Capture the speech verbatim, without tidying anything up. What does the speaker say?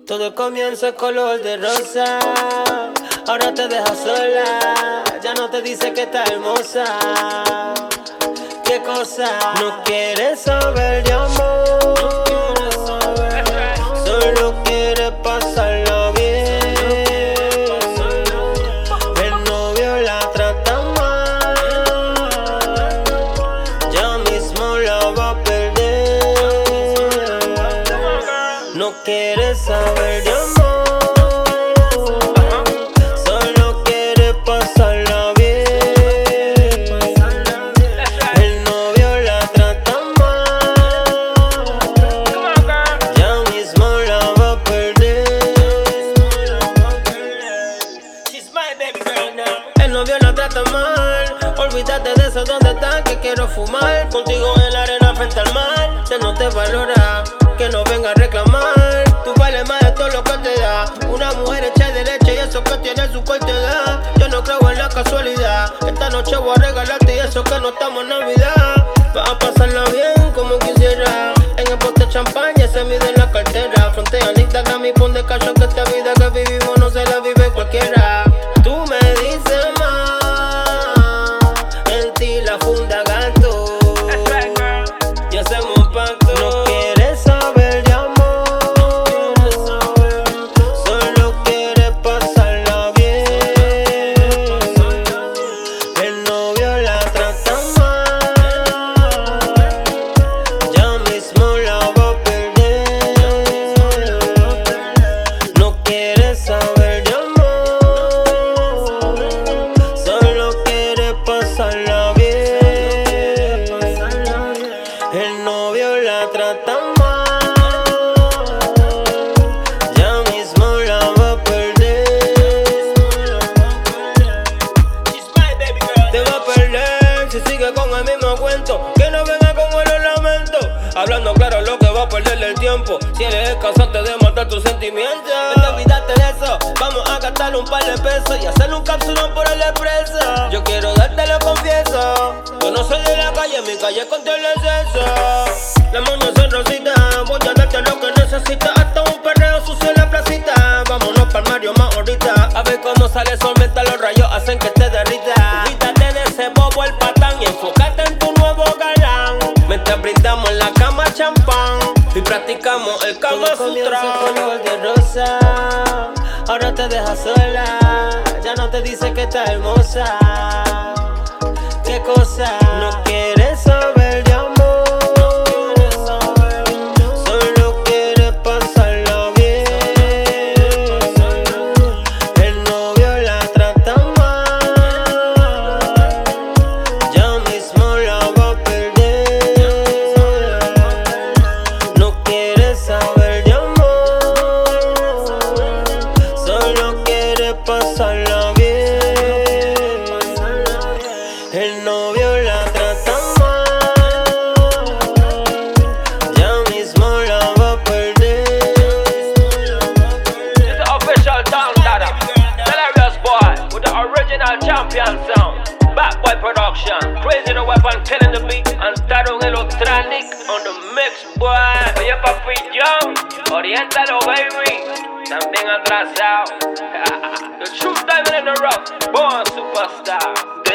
Todo comienza color de rosa, ahora te deja sola, ya no te dice que está hermosa. ¿Qué cosa? No quieres saber de amor, solo quieres pasarla bien. El novio la trata mal, ya mismo la va a perder. No quieres saber de amor, solo quiere pasarla bien. El novio la trata mal, ya mismo la va a perder. El novio la trata mal, olvídate de eso, ¿dónde estás? Que quiero fumar contigo en la arena frente al mar. Se no te valora, que no venga a reclamar. Tú vales más de todo lo que te da una mujer hecha de leche y eso que tiene su corta edad. Yo no creo en la casualidad, esta noche voy a regalarte y eso que no estamos en Navidad. Vas a pasarla bien como quisiera, en el bote de champaña se mide en la cartera. Frontea en Instagram y pon de cacho que esta vida que vivimos no se la vive cualquiera. Tú me dices más, en ti la funda gato, y hacemos un pacto. No quieres saber de amor, solo quieres pasarla bien. El novio la trata mal, ya mismo la va a perder. No quieres saber de amor, solo quieres pasarla bien. El novio la trata mal, ya mismo la va a perder. Te va a perder si sigue con el mismo cuento, que no venga con el lamento. Hablando claro lo que va a perderle el tiempo, si eres cansante de matar tus sentimientos. Vete, olvídate de eso, vamos a gastar un par de pesos y hacerle un cápsulón por el expreso. Yo quiero darte, lo confieso, yo no soy de la calle, mi calle contra el exceso. Las moñas son rositas, voy a darte lo que necesitas, hasta un perreo sucio en la placita. Vámonos pa'l Mario más ahorita, a ver cómo sale el sol mientras los rayos hacen que te derrita. Quítate de ese bobo el patán y enfócate en tu nuevo galán, mientras brindamos en la cama champán y practicamos el Kama Sutra. Color de rosa, ahora te deja sola, ya no te dice que está hermosa. ¿Qué cosa? No quieres saber de amor, solo quieres pasarla bien. El novio la trata mal, ya mismo la va a perder. No quieres saber de amor, solo quieres pasarla bien. El novio la trata mal, ya mismo la va a perder. It's the official Tom Dada, Delirious Boy with the original champion sound. Bad Boy Production, Crazy the Weapon killing the beat, and Taro Electronic on the mix, boy. Oye papi John, oriéntalo baby, también atrasado. The truth diamond in the rough, born superstar.